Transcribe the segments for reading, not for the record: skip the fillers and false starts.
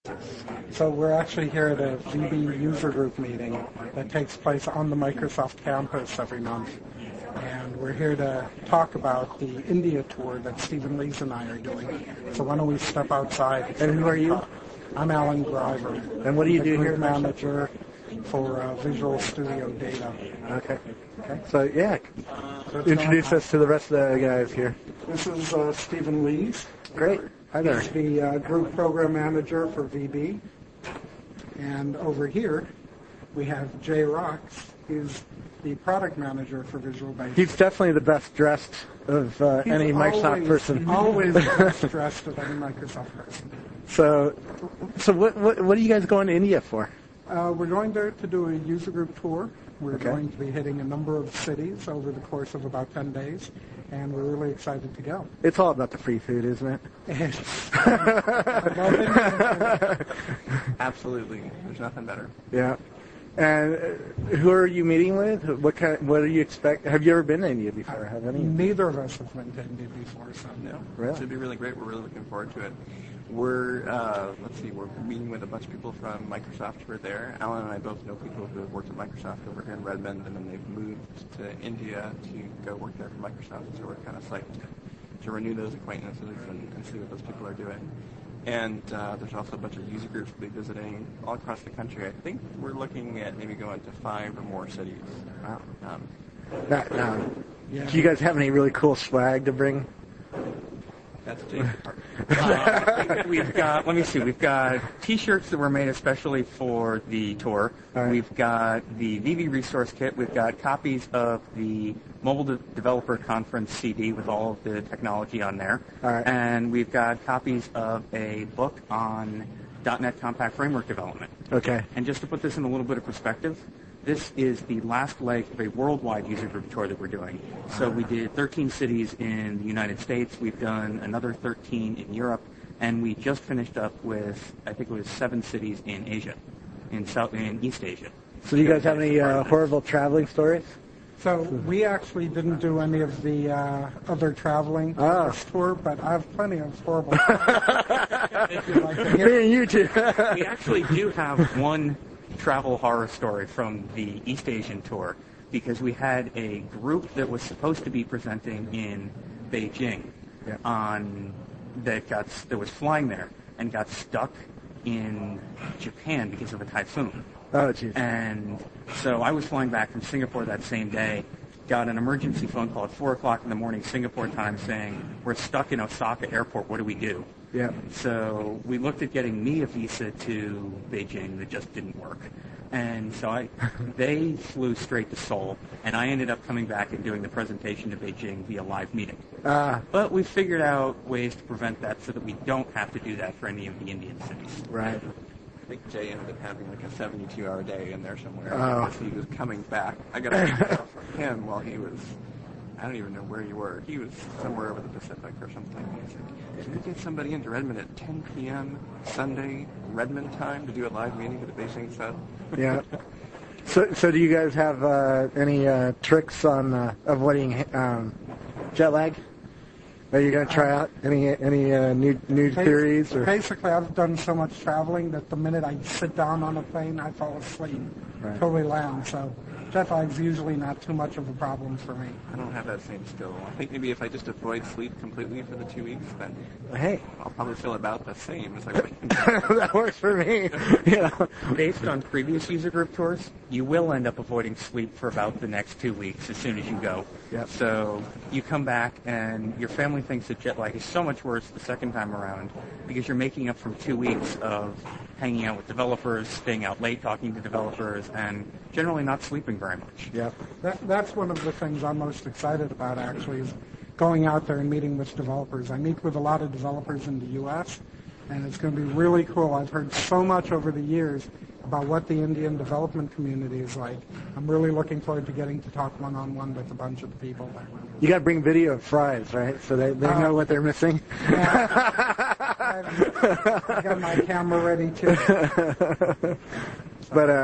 So we're actually here at a VB user group meeting that takes place on the Microsoft campus every month. And we're here to talk about the India tour that Stephen Lees and I are doing. So why don't we step outside? And who are you? I'm Alan Driver. And what do you do here? Manager for Visual Studio Data. Okay. So, yeah, introduce us to the rest of the guys here. This is Stephen Lees. Great. Hi there. He's the group program manager for VB. And over here, we have Jay Rocks. He's the product manager for Visual Basic. He's definitely the best dressed of any Microsoft person. Always best dressed of any Microsoft person. So what are you guys going to India for? We're going there to do a user group tour. We're Okay. going to be hitting a number of cities over the course of about 10 days, and we're really excited to go. It's all about the free food, isn't it? Absolutely. There's nothing better. Yeah. And who are you meeting with? What do you expect? Have you ever been to India before? Have any? Neither of us have been to India before, so No. Really? It should be really great. We're really looking forward to it. We're meeting with a bunch of people from Microsoft who are there. Alan and I both know people who have worked at Microsoft over here in Redmond, and then they've moved to India to go work there for Microsoft. So we're kind of psyched to renew those acquaintances and see what those people are doing. And there's also a bunch of user groups we'll be visiting all across the country. I think we're looking at maybe going to 5 or more cities. Wow. Yeah. Do you guys have any really cool swag to bring? That's James' part. We've got T-shirts that were made especially for the tour. Right. We've got the VB resource kit. We've got copies of the Mobile Developer Conference CD with all of the technology on there. All right. And we've got copies of a book on .NET Compact Framework development. Okay. And just to put this in a little bit of perspective, this is the last leg of a worldwide user group tour that we're doing. So we did 13 cities in the United States. We've done another 13 in Europe. And we just finished up with, I think it was 7 cities in Asia, in East Asia. So do you guys have any horrible traveling stories? So we actually didn't do any of the other traveling for this tour, but I have plenty of horrible if you'd like to hear. Me and you too. We actually do have one travel horror story from the East Asian tour, because we had a group that was supposed to be presenting in Beijing that was flying there and got stuck in Japan because of a typhoon. Oh, jeez. And so I was flying back from Singapore that same day, got an emergency phone call at 4 o'clock in the morning Singapore time saying, we're stuck in Osaka airport, what do we do? Yeah. So we looked at getting me a visa to Beijing that just didn't work. And so they flew straight to Seoul, and I ended up coming back and doing the presentation to Beijing via live meeting. But we figured out ways to prevent that so that we don't have to do that for any of the Indian cities. Right. I think Jay ended up having like a 72-hour day in there somewhere Oh. because he was coming back. I got a call from him while he was, I don't even know where you were. He was somewhere over the Pacific or something. He's like, can we get somebody into Redmond at 10 p.m. Sunday Redmond time to do a live meeting with the Beijing sub? Yeah. So do you guys have any tricks on avoiding jet lag? Are you going to try out any new theories? Or? Basically, I've done so much traveling that the minute I sit down on a plane, I fall asleep. Right. Totally land. So jet lag's usually not too much of a problem for me. I don't have that same skill. I think maybe if I just avoid sleep completely for the 2 weeks, then Hey, I'll probably feel about the same as I would. that works for me. You know. Based on previous user group tours, you will end up avoiding sleep for about the next 2 weeks as soon as you go. Yep. So you come back and your family thinks that jet lag is so much worse the second time around because you're making up from 2 weeks of hanging out with developers, staying out late talking to developers, and generally not sleeping very much. Yeah. That's one of the things I'm most excited about, actually, is going out there and meeting with developers. I meet with a lot of developers in the U.S., and it's going to be really cool. I've heard so much over the years about what the Indian development community is like. I'm really looking forward to getting to talk one-on-one with a bunch of the people there. You got to bring video of fries, right? So they know what they're missing. I got my camera ready, too. But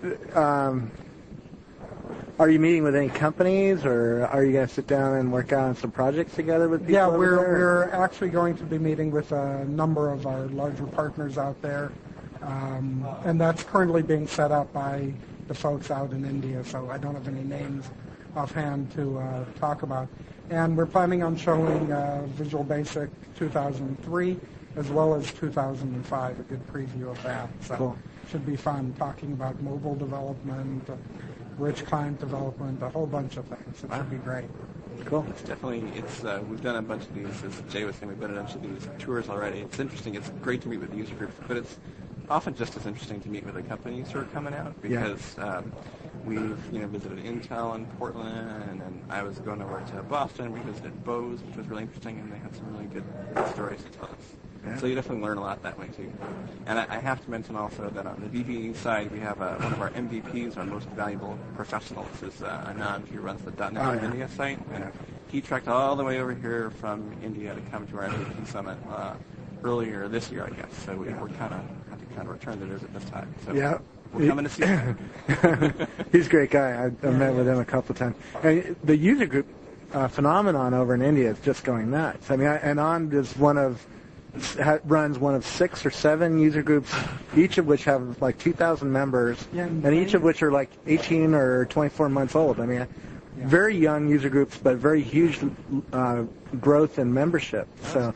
are you meeting with any companies, or are you going to sit down and work on some projects together with people? Yeah, over there? we're actually going to be meeting with a number of our larger partners out there. And that's currently being set up by the folks out in India, so I don't have any names offhand to talk about. And we're planning on showing Visual Basic 2003 as well as 2005, a good preview of that. So Cool. Should be fun talking about mobile development, rich client development, a whole bunch of things. It should be great. Cool. It's definitely, we've done a bunch of these, as Jay was saying, we've done a bunch of these tours already. It's interesting, it's great to meet with user groups, but it's often just as interesting to meet with the companies who are coming out because we've visited Intel in Portland, and I was going over to Boston. We visited Bose, which was really interesting, and they had some really good stories to tell us. Yeah. So you definitely learn a lot that way too. And I have to mention also that on the VB side, we have one of our MVPs, our most valuable professionals, is Anand, who runs the .NET India site, and he trekked all the way over here from India to come to our MVP summit earlier this year, I guess. So we're kind of return to visit this time. So Yeah. we're coming to see him. He's a great guy. I've met with him a couple of times. And the user group phenomenon over in India is just going nuts. I mean, Anand is runs one of 6 or 7 user groups, each of which have like 2,000 members, and each of which are like 18 or 24 months old. I mean, very young user groups, but very huge growth in membership. So,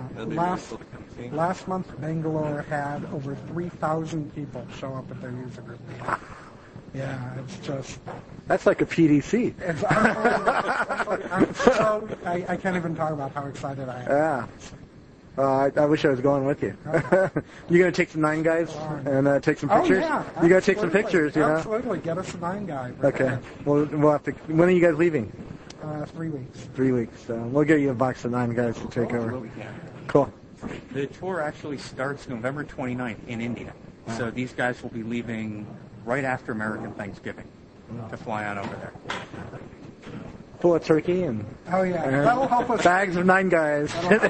Last month, Bangalore had over 3,000 people show up at their user group meeting. Yeah, it's just... That's like a PDC. I can't even talk about how excited I am. Yeah. I wish I was going with you. You gonna take some 9 guys and take some pictures? Oh, yeah, you gotta take some pictures, you know? Absolutely, get us a 9 guy. Okay. Well, we'll have to. When are you guys leaving? 3 weeks. 3 weeks. So we'll get you a box of 9 guys to take over. Cool. The tour actually starts November 29th in India. So these guys will be leaving right after American Thanksgiving to fly on over there. Full of turkey and That'll help us. bags of 9 guys.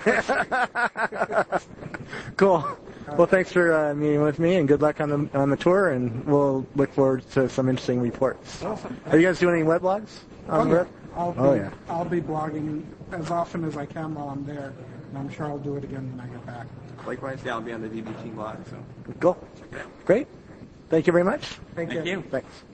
Cool. Well, thanks for meeting with me, and good luck on the tour. And we'll look forward to some interesting reports. Awesome. Are you guys doing any weblogs? I'll be blogging as often as I can while I'm there, and I'm sure I'll do it again when I get back. Likewise, I'll be on the VB team blog. So Cool. Great. Thank you very much. Thank you. Thanks.